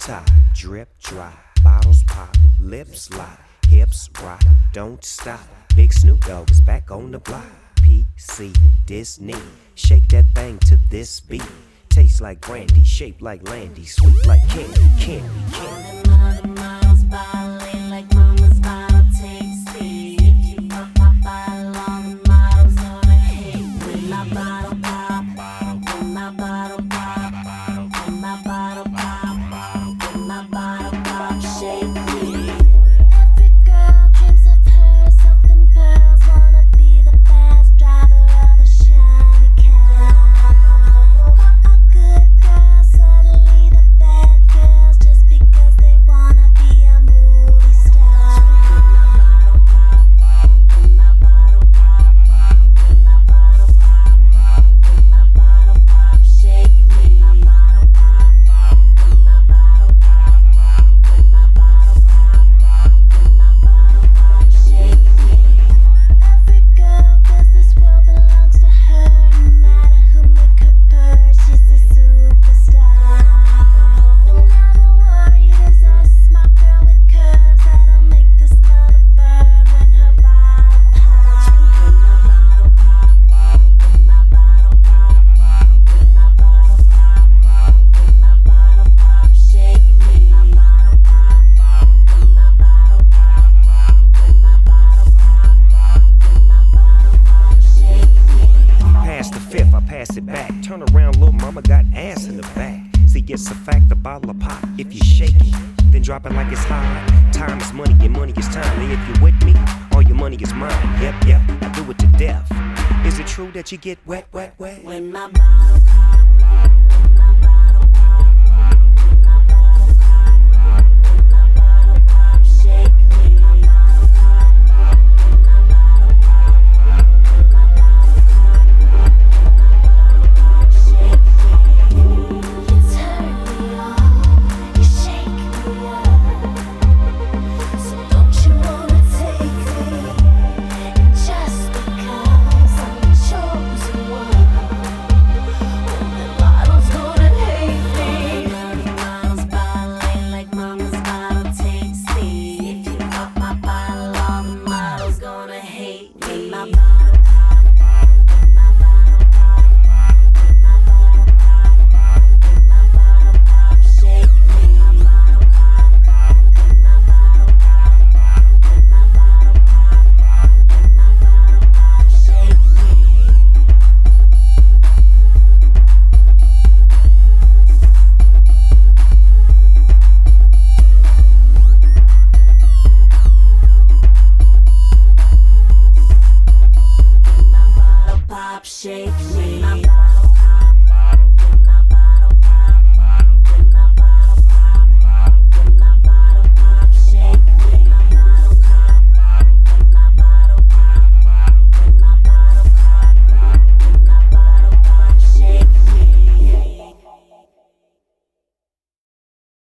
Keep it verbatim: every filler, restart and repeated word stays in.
tie, drip dry, bottles pop, lips lock, hips rock, don't stop. Big Snoop Dogg is back on the block. P C Disney, shake that thing to this beat. Tastes like brandy, shaped like Landy, sweet like candy, candy, candy. Mother miles by lane like mama's bottle tasty. If you fuck my bottle, all the models gonna hate. When my bottle pop, when my bottle pop, when my bottle pop, when my bottle pop, shake me. Every girl dreams of herself in pearls, wanna be the fast driver of a shiny car. A good girl, suddenly the bad girls, just because they wanna be a movie star. When my bottle pop, when my bottle pop, when my bottle pop, shake me. My bottle pop, when my bottle pop, when my bottle pop, when my bottle pop, shake me. Every girl feels this world belongs to her, no matter who make her purr, she's a superstar. Don't ever worry, there's a smart girl with curves that'll make this mother burn when her bottle pops. When my bottle pop, when my bottle pop, when my bottle pop, when my bottle pop, shake me. My bottle pop, when my bottle pop, when my bottle pop, when my bottle pop, shake me. Pass the fifth, I pass it back. Turn around, little mama got ass in the back. See, it's a fact, the bottle of pop. If you shake it, then drop it like it's hot. Time is money, and money is time. And if you're with me, all your money is mine. Yep, yep, I do it to death. Is it true that you get wet, wet, wet? When my bottle pop, when my bottle pop, when my bottle pop, when my bottle pop, shake me. My bottle pop, when my bottle pop, when my bottle pop, when my bottle pop, shake me. You turn me on, you shake me up. So don't you wanna take me? And just because I'm the chosen one, all the bottles gonna hate me. Mother miles by lane like mama's bottle tasty. If you fuck my bottle, all the models gonna hate me. My bottle pop, when my bottle pop, when my bottle pop, when my bottle pop, shake me. My bottle pop, when my bottle pop, when my bottle pop, when my bottle pop, shake me. My bottle pop, shake me. My bottle